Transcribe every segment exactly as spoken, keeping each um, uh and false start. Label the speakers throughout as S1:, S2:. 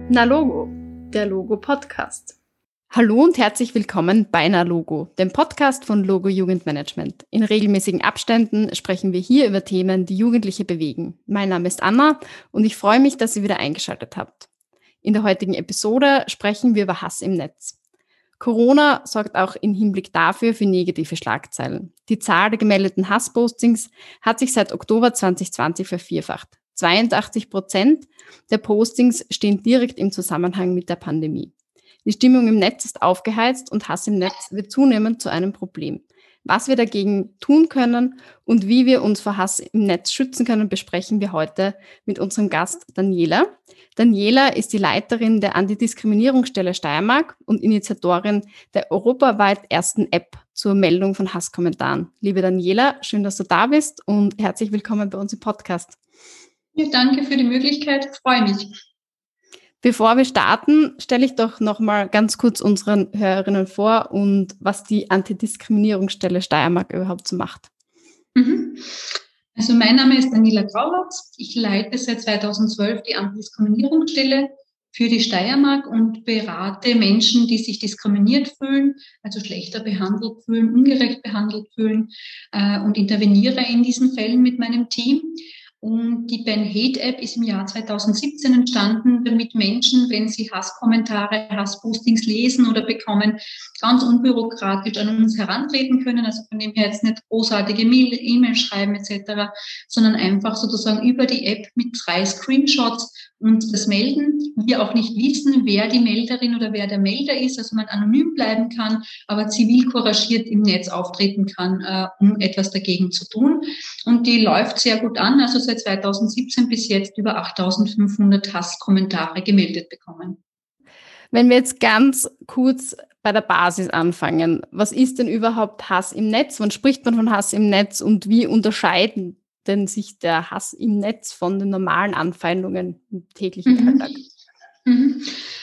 S1: Nalogo, der Logo-Podcast.
S2: Hallo und herzlich willkommen bei Nalogo, dem Podcast von Logo Jugendmanagement. In regelmäßigen Abständen sprechen wir hier über Themen, die Jugendliche bewegen. Mein Name ist Anna und ich freue mich, dass ihr wieder eingeschaltet habt. In der heutigen Episode sprechen wir über Hass im Netz. Corona sorgt auch im Hinblick dafür für negative Schlagzeilen. Die Zahl der gemeldeten Hasspostings hat sich seit Oktober zwanzig zwanzig vervierfacht. zweiundachtzig Prozent der Postings stehen direkt im Zusammenhang mit der Pandemie. Die Stimmung im Netz ist aufgeheizt und Hass im Netz wird zunehmend zu einem Problem. Was wir dagegen tun können und wie wir uns vor Hass im Netz schützen können, besprechen wir heute mit unserem Gast Daniela. Daniela ist die Leiterin der Antidiskriminierungsstelle Steiermark und Initiatorin der europaweit ersten App zur Meldung von Hasskommentaren. Liebe Daniela, schön, dass du da bist und herzlich willkommen bei uns im Podcast.
S1: Ja, danke für die Möglichkeit, ich freue mich.
S2: Bevor wir starten, stelle ich doch noch mal ganz kurz unseren Hörerinnen vor und was die Antidiskriminierungsstelle Steiermark überhaupt so macht.
S1: Mhm. Also mein Name ist Daniela Graulatz. Ich leite seit zweitausendzwölf die Antidiskriminierungsstelle für die Steiermark und berate Menschen, die sich diskriminiert fühlen, also schlechter behandelt fühlen, ungerecht behandelt fühlen äh, und interveniere in diesen Fällen mit meinem Team. Und die Ben Hate App ist im Jahr zweitausendsiebzehn entstanden, damit Menschen, wenn sie Hasskommentare, Hasspostings lesen oder bekommen, ganz unbürokratisch an uns herantreten können. Also von dem her jetzt nicht großartige E-Mails schreiben et cetera, sondern einfach sozusagen über die App mit drei Screenshots und das melden. Wir auch nicht wissen, wer die Melderin oder wer der Melder ist, also man anonym bleiben kann, aber zivilcouragiert im Netz auftreten kann, äh, um etwas dagegen zu tun. Und die läuft sehr gut an, also seit zweitausendsiebzehn bis jetzt über achttausendfünfhundert Hasskommentare gemeldet bekommen.
S2: Wenn wir jetzt ganz kurz bei der Basis anfangen, was ist denn überhaupt Hass im Netz? Wann spricht man von Hass im Netz und wie unterscheiden denn sich der Hass im Netz von den normalen Anfeindungen im täglichen
S1: mhm.
S2: Alltag?
S1: Mhm.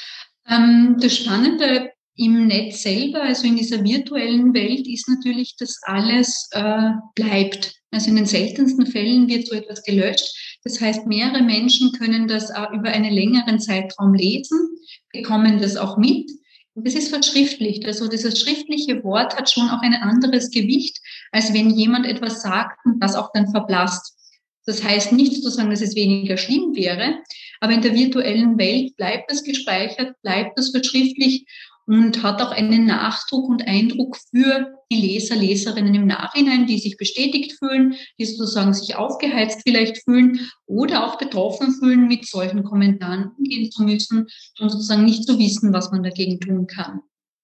S1: Ähm, das Spannende im Netz selber, also in dieser virtuellen Welt, ist natürlich, dass alles äh, bleibt. Also in den seltensten Fällen wird so etwas gelöscht. Das heißt, mehrere Menschen können das auch über einen längeren Zeitraum lesen, bekommen das auch mit. Und das ist verschriftlicht. Also dieses schriftliche Wort hat schon auch ein anderes Gewicht, als wenn jemand etwas sagt und das auch dann verblasst. Das heißt nicht zu sagen, dass es weniger schlimm wäre, aber in der virtuellen Welt bleibt das gespeichert, bleibt das verschriftlicht und hat auch einen Nachdruck und Eindruck für die Leser, Leserinnen im Nachhinein, die sich bestätigt fühlen, die sozusagen sich aufgeheizt vielleicht fühlen oder auch betroffen fühlen, mit solchen Kommentaren umgehen zu müssen und sozusagen nicht zu wissen, was man dagegen tun kann.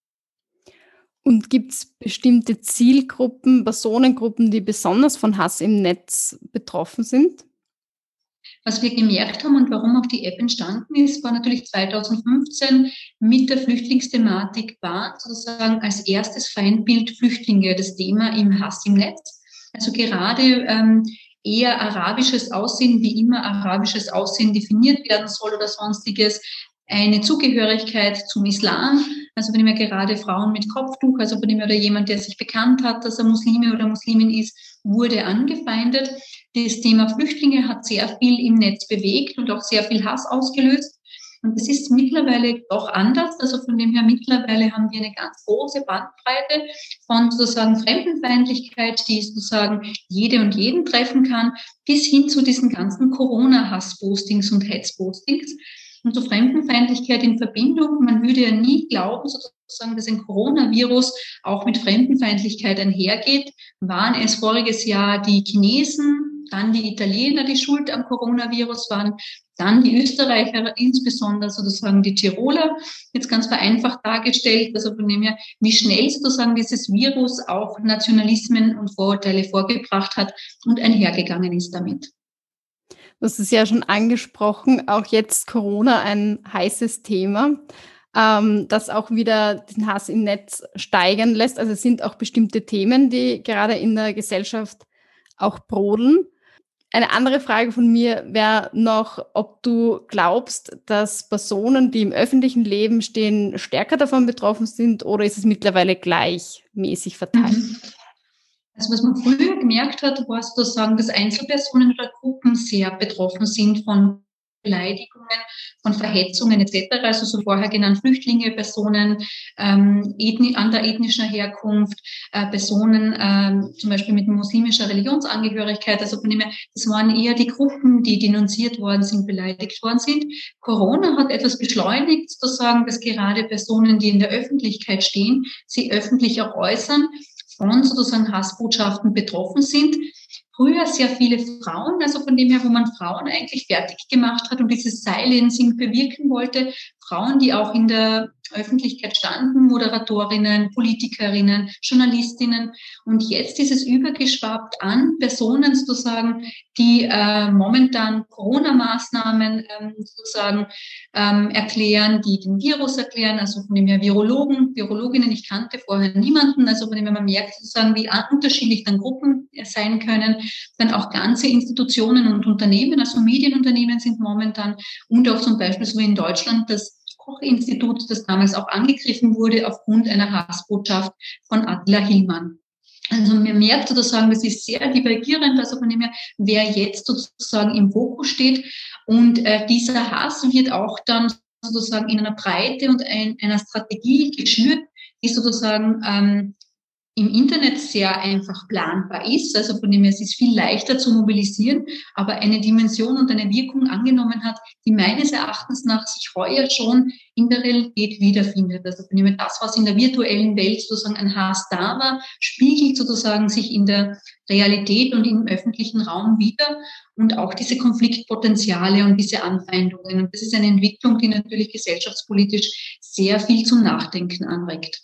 S2: Und gibt es bestimmte Zielgruppen, Personengruppen, die besonders von Hass im Netz betroffen sind?
S1: Was wir gemerkt haben und warum auch die App entstanden ist, war natürlich zweitausendfünfzehn mit der Flüchtlingsthematik war sozusagen als erstes Feindbild Flüchtlinge das Thema im Hass im Netz. Also gerade ähm, eher arabisches Aussehen, wie immer arabisches Aussehen definiert werden soll oder sonstiges, eine Zugehörigkeit zum Islam, also von dem her gerade Frauen mit Kopftuch, also von dem her oder jemand, der sich bekannt hat, dass er Muslime oder Muslimin ist, wurde angefeindet. Das Thema Flüchtlinge hat sehr viel im Netz bewegt und auch sehr viel Hass ausgelöst. Und das ist mittlerweile doch anders. Also von dem her mittlerweile haben wir eine ganz große Bandbreite von sozusagen Fremdenfeindlichkeit, die sozusagen jede und jeden treffen kann, bis hin zu diesen ganzen Corona-Hass-Postings und Hetz-Postings. Und so Fremdenfeindlichkeit in Verbindung, man würde ja nie glauben, sozusagen, dass ein Coronavirus auch mit Fremdenfeindlichkeit einhergeht. Waren es voriges Jahr die Chinesen, dann die Italiener, die schuld am Coronavirus waren, dann die Österreicher, insbesondere sozusagen die Tiroler, jetzt ganz vereinfacht dargestellt, also von dem her, wie schnell sozusagen dieses Virus auch Nationalismen und Vorurteile vorgebracht hat und einhergegangen ist damit.
S2: Du hast es ja schon angesprochen, auch jetzt Corona ein heißes Thema, ähm, das auch wieder den Hass im Netz steigern lässt. Also es sind auch bestimmte Themen, die gerade in der Gesellschaft auch brodeln. Eine andere Frage von mir wäre noch, ob du glaubst, dass Personen, die im öffentlichen Leben stehen, stärker davon betroffen sind oder ist es mittlerweile gleichmäßig verteilt?
S1: Mhm. Also was man früher gemerkt hat, war sozusagen, dass Einzelpersonen oder Gruppen sehr betroffen sind von Beleidigungen, von Verhetzungen et cetera. Also so vorher genannt Flüchtlinge, Personen ähm, ethni- anderer ethnischer Herkunft, äh, Personen äh, zum Beispiel mit muslimischer Religionsangehörigkeit. Also von dem her, das waren eher die Gruppen, die denunziert worden sind, beleidigt worden sind. Corona hat etwas beschleunigt, sozusagen, dass gerade Personen, die in der Öffentlichkeit stehen, sie öffentlich auch äußern, von sozusagen Hassbotschaften betroffen sind. Früher sehr viele Frauen, also von dem her, wo man Frauen eigentlich fertig gemacht hat und dieses Silencing bewirken wollte. Frauen, die auch in der Öffentlichkeit standen, Moderatorinnen, Politikerinnen, Journalistinnen. Und jetzt ist es übergeschwappt an Personen sozusagen, die äh, momentan Corona-Maßnahmen ähm, sozusagen ähm, erklären, die den Virus erklären, also von dem her Virologen, Virologinnen. Ich kannte vorher niemanden, also von dem her man merkt sozusagen, wie unterschiedlich dann Gruppen sein können. Dann auch ganze Institutionen und Unternehmen, also Medienunternehmen sind momentan und auch zum Beispiel so wie in Deutschland das Koch-Institut, das damals auch angegriffen wurde aufgrund einer Hassbotschaft von Attila Hillmann. Also man merkt sozusagen, das ist sehr divergierend, also von dem her, wer jetzt sozusagen im Fokus steht. Und äh, dieser Hass wird auch dann sozusagen in einer Breite und ein, einer Strategie geschürt, die sozusagen ähm, im Internet sehr einfach planbar ist. Also von dem her, es ist viel leichter zu mobilisieren, aber eine Dimension und eine Wirkung angenommen hat, die meines Erachtens nach sich heuer schon in der Realität wiederfindet. Also von dem her, das, was in der virtuellen Welt sozusagen ein Hass da war, spiegelt sozusagen sich in der Realität und im öffentlichen Raum wieder und auch diese Konfliktpotenziale und diese Anfeindungen. Und das ist eine Entwicklung, die natürlich gesellschaftspolitisch sehr viel zum Nachdenken anregt.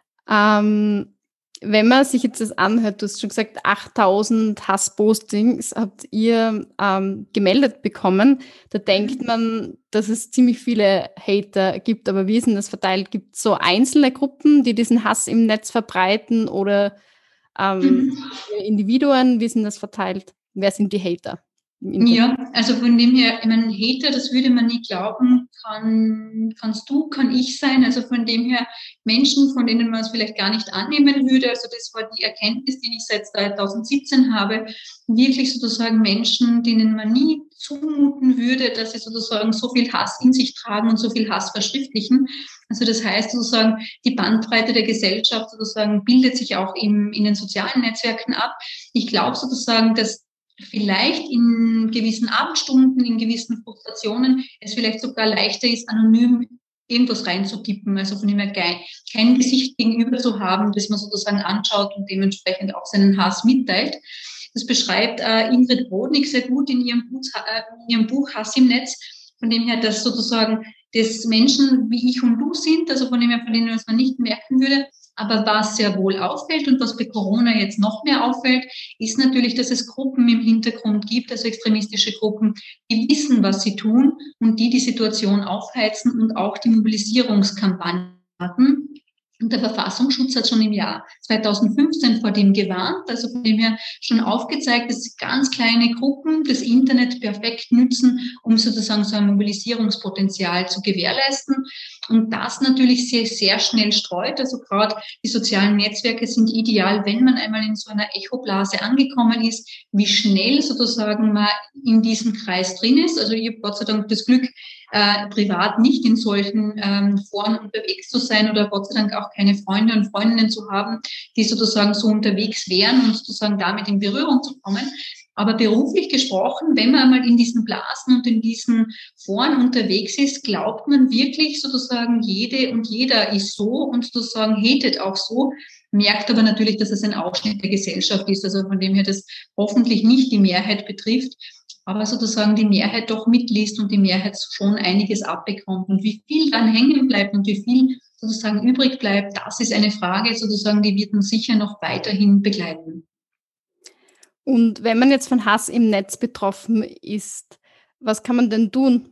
S2: Ähm Wenn man sich jetzt das anhört, du hast schon gesagt, achttausend Hasspostings habt ihr ähm, gemeldet bekommen. Da denkt man, dass es ziemlich viele Hater gibt, aber wie ist denn das verteilt? Gibt es so einzelne Gruppen, die diesen Hass im Netz verbreiten oder ähm,
S1: Mhm.
S2: Individuen? Wie ist denn das verteilt? Wer sind die Hater?
S1: Ja, also von dem her, ich meine, Hater, das würde man nie glauben, kann, kannst du, kann ich sein. Also von dem her Menschen, von denen man es vielleicht gar nicht annehmen würde. Also das war die Erkenntnis, die ich seit zweitausendsiebzehn habe. Wirklich sozusagen Menschen, denen man nie zumuten würde, dass sie sozusagen so viel Hass in sich tragen und so viel Hass verschriftlichen. Also das heißt sozusagen, die Bandbreite der Gesellschaft sozusagen bildet sich auch im, in den sozialen Netzwerken ab. Ich glaube sozusagen, dass vielleicht in gewissen Abendstunden, in gewissen Frustrationen es vielleicht sogar leichter ist, anonym irgendwas reinzutippen, also von dem her kein, kein Gesicht gegenüber zu haben, das man sozusagen anschaut und dementsprechend auch seinen Hass mitteilt. Das beschreibt äh, Ingrid Brodnik sehr gut in ihrem Buch, äh, in ihrem Buch Hass im Netz, von dem her, dass sozusagen das Menschen wie ich und du sind, also von dem her, von denen man nicht merken würde. Aber was sehr wohl auffällt und was bei Corona jetzt noch mehr auffällt, ist natürlich, dass es Gruppen im Hintergrund gibt, also extremistische Gruppen, die wissen, was sie tun und die die Situation aufheizen und auch die Mobilisierungskampagnen hatten. Und der Verfassungsschutz hat schon im Jahr zweitausendfünfzehn vor dem gewarnt, also von dem her schon aufgezeigt, dass ganz kleine Gruppen das Internet perfekt nützen, um sozusagen so ein Mobilisierungspotenzial zu gewährleisten. Und das natürlich sehr, sehr schnell streut. Also gerade die sozialen Netzwerke sind ideal, wenn man einmal in so einer Echoblase angekommen ist, wie schnell sozusagen man in diesem Kreis drin ist. Also ich habe Gott sei Dank das Glück, äh, privat nicht in solchen ähm, Foren unterwegs zu sein oder Gott sei Dank auch keine Freunde und Freundinnen zu haben, die sozusagen so unterwegs wären und sozusagen damit in Berührung zu kommen. Aber beruflich gesprochen, wenn man einmal in diesen Blasen und in diesen Foren unterwegs ist, glaubt man wirklich sozusagen, jede und jeder ist so und sozusagen hatet auch so, merkt aber natürlich, dass es ein Ausschnitt der Gesellschaft ist, also von dem her das hoffentlich nicht die Mehrheit betrifft, aber sozusagen die Mehrheit doch mitliest und die Mehrheit schon einiges abbekommt. Und wie viel dann hängen bleibt und wie viel sozusagen übrig bleibt, das ist eine Frage sozusagen, die wird uns sicher noch weiterhin begleiten.
S2: Und wenn man jetzt von Hass im Netz betroffen ist, was kann man denn tun?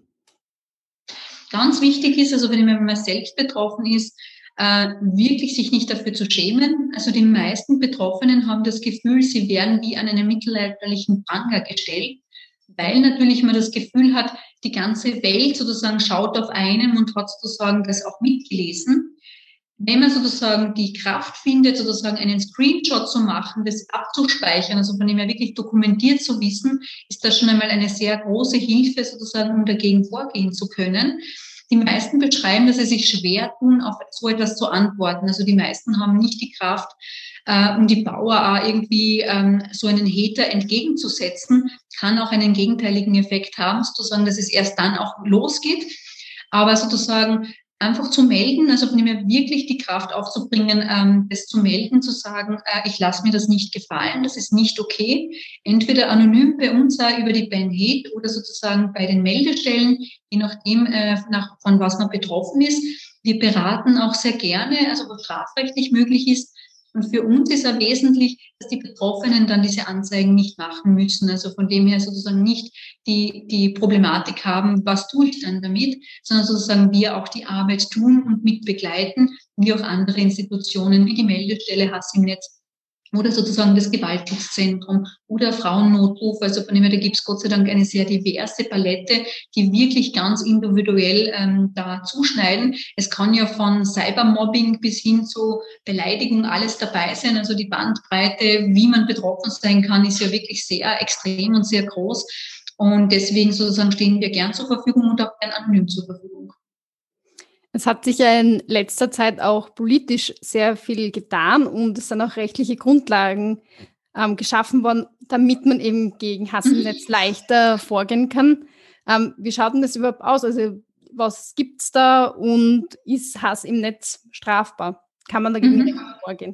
S1: Ganz wichtig ist, also wenn man selbst betroffen ist, äh, wirklich sich nicht dafür zu schämen. Also die meisten Betroffenen haben das Gefühl, sie werden wie an einen mittelalterlichen Pranger gestellt, weil natürlich man das Gefühl hat, die ganze Welt sozusagen schaut auf einen und hat sozusagen das auch mitgelesen. wenn man sozusagen die Kraft findet, sozusagen einen Screenshot zu machen, das abzuspeichern, also von dem her wirklich dokumentiert zu wissen, ist das schon einmal eine sehr große Hilfe sozusagen, um dagegen vorgehen zu können. Die meisten beschreiben, dass sie sich schwer tun, auf so etwas zu antworten. Also die meisten haben nicht die Kraft, äh, um die Power auch irgendwie ähm, so einen Hater entgegenzusetzen, kann auch einen gegenteiligen Effekt haben, sozusagen, dass es erst dann auch losgeht. Aber sozusagen einfach zu melden, also von dem her wirklich die Kraft aufzubringen, ähm, das zu melden, zu sagen, äh, ich lasse mir das nicht gefallen, das ist nicht okay. Entweder anonym bei uns auch über die Ben Hate oder sozusagen bei den Meldestellen, je nachdem, äh, nach, von was man betroffen ist. Wir beraten auch sehr gerne, also was strafrechtlich möglich ist. Und für uns ist ja wesentlich, dass die Betroffenen dann diese Anzeigen nicht machen müssen. Also von dem her sozusagen nicht die, die Problematik haben, was tue ich dann damit, sondern sozusagen wir auch die Arbeit tun und mit begleiten, wie auch andere Institutionen wie die Meldestelle Hass im Netz oder sozusagen das Gewaltschutzzentrum oder Frauennotruf. Also von dem her, da gibt es Gott sei Dank eine sehr diverse Palette, die wirklich ganz individuell ähm, da zuschneiden. Es kann ja von Cybermobbing bis hin zu Beleidigung alles dabei sein. Also die Bandbreite, wie man betroffen sein kann, ist ja wirklich sehr extrem und sehr groß. Und deswegen sozusagen stehen wir gern zur Verfügung und auch gern anonym zur Verfügung.
S2: Es hat sich ja in letzter Zeit auch politisch sehr viel getan und es sind auch rechtliche Grundlagen ähm, geschaffen worden, damit man eben gegen Hass im Netz leichter vorgehen kann. Ähm, wie schaut denn das überhaupt aus? Also was gibt's da und ist Hass im Netz strafbar? Kann man dagegen mhm. vorgehen?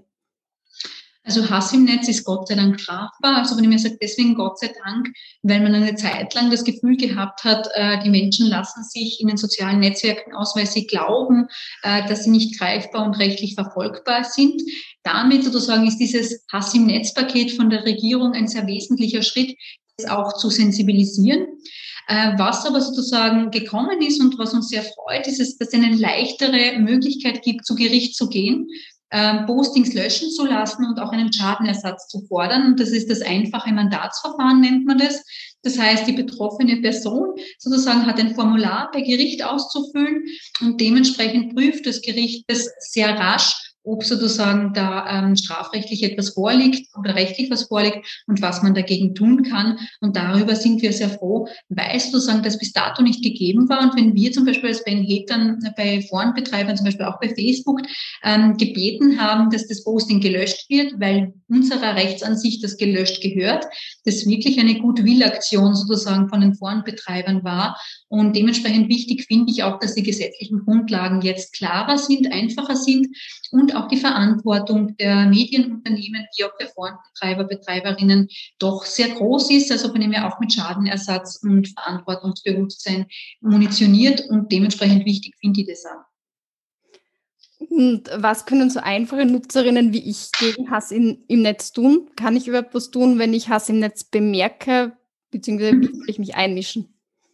S1: Also Hass im Netz ist Gott sei Dank strafbar. Also wenn ich mir sage, deswegen Gott sei Dank, weil man eine Zeit lang das Gefühl gehabt hat, äh, die Menschen lassen sich in den sozialen Netzwerken aus, weil sie glauben, äh, dass sie nicht greifbar und rechtlich verfolgbar sind. Damit sozusagen ist dieses Hass im Netz-Paket von der Regierung ein sehr wesentlicher Schritt, das auch zu sensibilisieren. Äh, was aber sozusagen gekommen ist und was uns sehr freut, ist, es, dass es eine leichtere Möglichkeit gibt, zu Gericht zu gehen, Postings löschen zu lassen und auch einen Schadenersatz zu fordern. Und das ist das einfache Mandatsverfahren, nennt man das. Das heißt, die betroffene Person sozusagen hat ein Formular bei Gericht auszufüllen und dementsprechend prüft das Gericht das sehr rasch, ob sozusagen da ähm, strafrechtlich etwas vorliegt oder rechtlich was vorliegt und was man dagegen tun kann. Und darüber sind wir sehr froh, weil sozusagen das bis dato nicht gegeben war. Und wenn wir zum Beispiel als Ben Hate dann bei Forenbetreibern, zum Beispiel auch bei Facebook, ähm, gebeten haben, dass das Posting gelöscht wird, weil unserer Rechtsansicht das gelöscht gehört, das wirklich eine Gutwillaktion sozusagen von den Forenbetreibern war. Und dementsprechend wichtig finde ich auch, dass die gesetzlichen Grundlagen jetzt klarer sind, einfacher sind und auch die Verantwortung der Medienunternehmen, wie auch der Forenbetreiber, Betreiberinnen doch sehr groß ist, also von dem her auch mit Schadenersatz und Verantwortungsbewusstsein munitioniert und dementsprechend wichtig finde ich das auch.
S2: Und was können so einfache Nutzerinnen wie ich gegen Hass in, im Netz tun? Kann ich überhaupt was tun, wenn ich Hass im Netz bemerke, beziehungsweise wie will ich mich einmischen?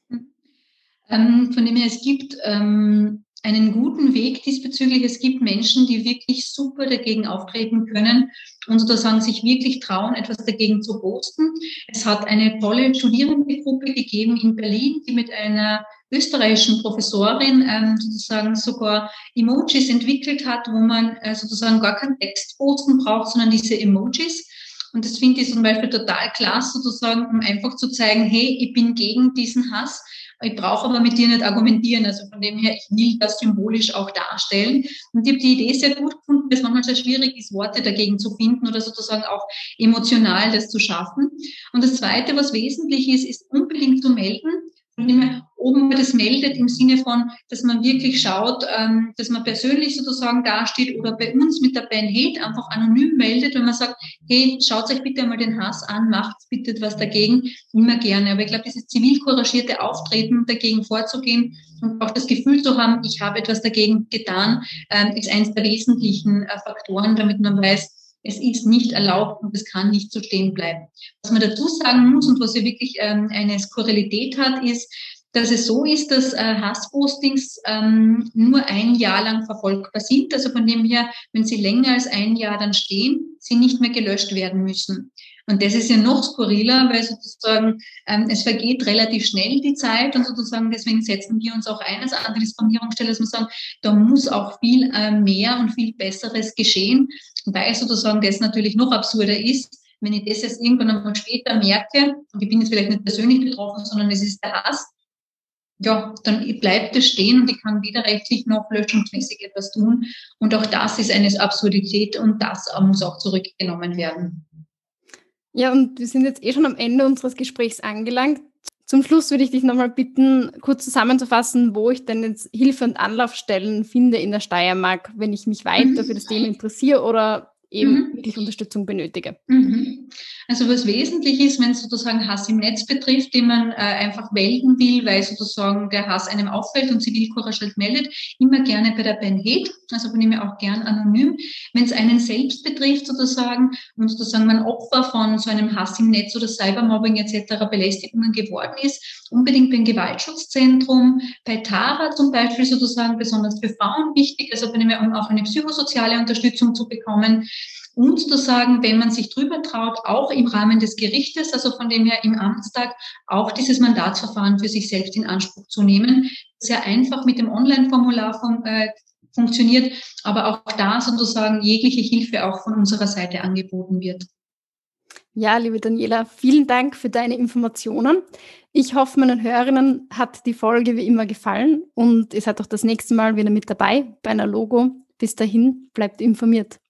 S1: Ähm, von dem her, es gibt ähm, einen guten Weg diesbezüglich. Es gibt Menschen, die wirklich super dagegen auftreten können und sozusagen sich wirklich trauen, etwas dagegen zu posten. Es hat eine tolle Studierendegruppe gegeben in Berlin, die mit einer österreichischen Professorin ähm, sozusagen sogar Emojis entwickelt hat, wo man äh, sozusagen gar keinen Text posten braucht, sondern diese Emojis. Und das finde ich zum Beispiel total klasse, sozusagen, um einfach zu zeigen, hey, ich bin gegen diesen Hass. Ich brauche aber mit dir nicht argumentieren. Also von dem her, ich will das symbolisch auch darstellen. Und ich habe die Idee sehr gut gefunden, dass es manchmal sehr schwierig ist, Worte dagegen zu finden oder sozusagen auch emotional das zu schaffen. Und das Zweite, was wesentlich ist, ist unbedingt zu melden. Von dem her, oben das meldet im Sinne von, dass man wirklich schaut, ähm, dass man persönlich sozusagen dasteht oder bei uns mit der Ben Hate einfach anonym meldet, wenn man sagt, hey, schaut euch bitte einmal den Hass an, macht bitte etwas dagegen, immer gerne. Aber ich glaube, dieses zivilcouragierte Auftreten, dagegen vorzugehen und auch das Gefühl zu haben, ich habe etwas dagegen getan, ähm, ist eines der wesentlichen äh, Faktoren, damit man weiß, es ist nicht erlaubt und es kann nicht so stehen bleiben. Was man dazu sagen muss und was ja wirklich ähm, eine Skurrilität hat, ist, dass es so ist, dass äh, Hasspostings ähm, nur ein Jahr lang verfolgbar sind. Also von dem her, wenn sie länger als ein Jahr dann stehen, sie nicht mehr gelöscht werden müssen. Und das ist ja noch skurriler, weil sozusagen ähm, es vergeht relativ schnell die Zeit und sozusagen deswegen setzen wir uns auch ein als Antidiskriminierungsstelle, dass wir sagen, da muss auch viel äh, mehr und viel Besseres geschehen, weil sozusagen das natürlich noch absurder ist, wenn ich das jetzt irgendwann einmal später merke, und ich bin jetzt vielleicht nicht persönlich betroffen, sondern es ist der Hass, ja, dann bleibt es stehen und ich kann weder rechtlich noch löschungsmäßig etwas tun. Und auch das ist eine Absurdität und das muss auch zurückgenommen werden.
S2: Ja, und wir sind jetzt eh schon am Ende unseres Gesprächs angelangt. Zum Schluss würde ich dich nochmal bitten, kurz zusammenzufassen, wo ich denn jetzt Hilfe- und Anlaufstellen finde in der Steiermark, wenn ich mich weiter für das Thema interessiere oder eben mhm. wirklich Unterstützung benötige.
S1: Mhm. Also was wesentlich ist, wenn es sozusagen Hass im Netz betrifft, den man äh, einfach melden will, weil sozusagen der Hass einem auffällt und Zivilcourage halt meldet, immer gerne bei der Ben Hate, also bin ich mir auch gern anonym. Wenn es einen selbst betrifft sozusagen und sozusagen man Opfer von so einem Hass im Netz oder Cybermobbing et cetera Belästigungen geworden ist, unbedingt beim Gewaltschutzzentrum, bei Tara zum Beispiel sozusagen besonders für Frauen wichtig, also bin ich mir, um auch eine psychosoziale Unterstützung zu bekommen. Und sozusagen, wenn man sich drüber traut, auch im Rahmen des Gerichtes, also von dem her im Amtstag, auch dieses Mandatsverfahren für sich selbst in Anspruch zu nehmen. Sehr einfach mit dem Online-Formular fun- äh, funktioniert, aber auch da sozusagen jegliche Hilfe auch von unserer Seite angeboten wird.
S2: Ja, liebe Daniela, vielen Dank für deine Informationen. Ich hoffe, meinen Hörerinnen hat die Folge wie immer gefallen und ihr seid auch das nächste Mal wieder mit dabei bei einer Logo. Bis dahin, bleibt informiert.